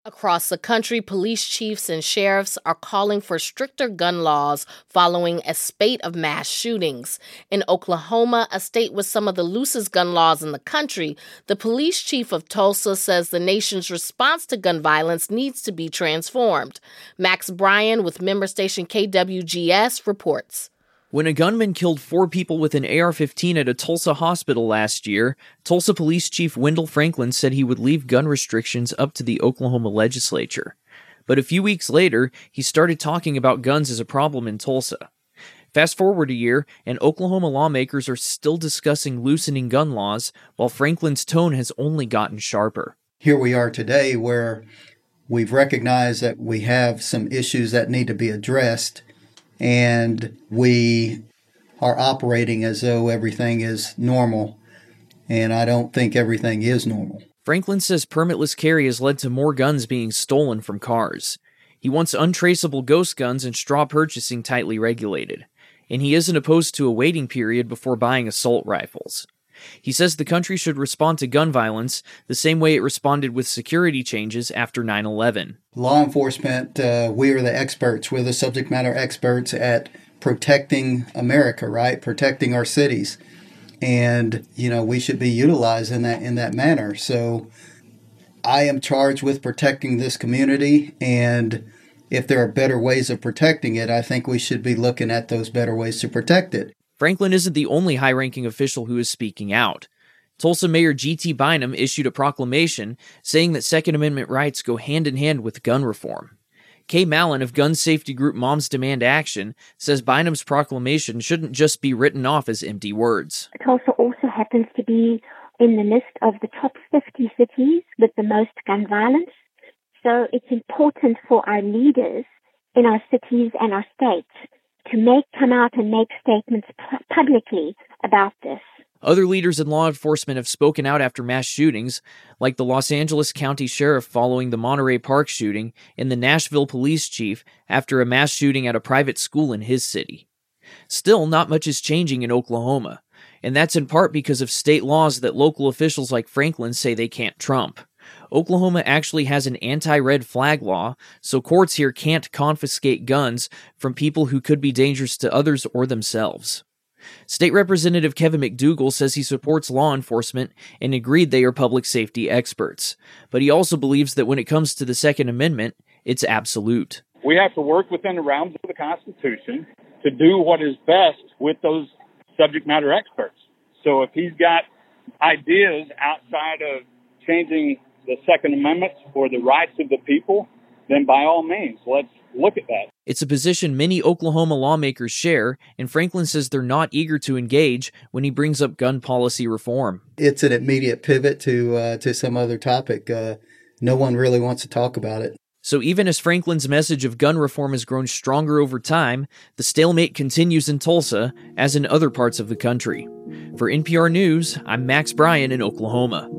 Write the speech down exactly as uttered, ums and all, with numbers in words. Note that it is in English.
Across the country, police chiefs and sheriffs are calling for stricter gun laws following a spate of mass shootings. In Oklahoma, a state with some of the loosest gun laws in the country, the police chief of Tulsa says the nation's response to gun violence needs to be transformed. Max Bryan with member station K W G S reports. When a gunman killed four people with an A R fifteen at a Tulsa hospital last year, Tulsa Police Chief Wendell Franklin said he would leave gun restrictions up to the Oklahoma legislature. But a few weeks later, he started talking about guns as a problem in Tulsa. Fast forward a year, and Oklahoma lawmakers are still discussing loosening gun laws, while Franklin's tone has only gotten sharper. Here we are today where we've recognized that we have some issues that need to be addressed, and we are operating as though everything is normal, and I don't think everything is normal. Franklin says permitless carry has led to more guns being stolen from cars. He wants untraceable ghost guns and straw purchasing tightly regulated, and he isn't opposed to a waiting period before buying assault rifles. He says the country should respond to gun violence the same way it responded with security changes after nine eleven. Law enforcement, uh, we are the experts. We're the subject matter experts at protecting America, right? Protecting our cities. And, you know, we should be utilized in that, in that manner. So I am charged with protecting this community, and if there are better ways of protecting it, I think we should be looking at those better ways to protect it. Franklin isn't the only high-ranking official who is speaking out. Tulsa Mayor G T Bynum issued a proclamation saying that Second Amendment rights go hand-in-hand with gun reform. Kay Mallon of gun safety group Moms Demand Action says Bynum's proclamation shouldn't just be written off as empty words. Tulsa also happens to be in the list of the top fifty cities with the most gun violence. So it's important for our leaders in our cities and our states to make come out and make statements pu- publicly about this. Other leaders in law enforcement have spoken out after mass shootings, like the Los Angeles County Sheriff following the Monterey Park shooting and the Nashville Police Chief after a mass shooting at a private school in his city. Still, not much is changing in Oklahoma, and that's in part because of state laws that local officials like Franklin say they can't trump. Oklahoma actually has an anti-red flag law, so courts here can't confiscate guns from people who could be dangerous to others or themselves. State Representative Kevin McDougal says he supports law enforcement and agreed they are public safety experts. But he also believes that when it comes to the Second Amendment, it's absolute. We have to work within the realms of the Constitution to do what is best with those subject matter experts. So if he's got ideas outside of changing the Second Amendment for the rights of the people, then by all means, let's look at that. It's a position many Oklahoma lawmakers share, and Franklin says they're not eager to engage when he brings up gun policy reform. It's an immediate pivot to uh, to some other topic. Uh, no one really wants to talk about it. So even as Franklin's message of gun reform has grown stronger over time, the stalemate continues in Tulsa, as in other parts of the country. For N P R News, I'm Max Bryan in Oklahoma.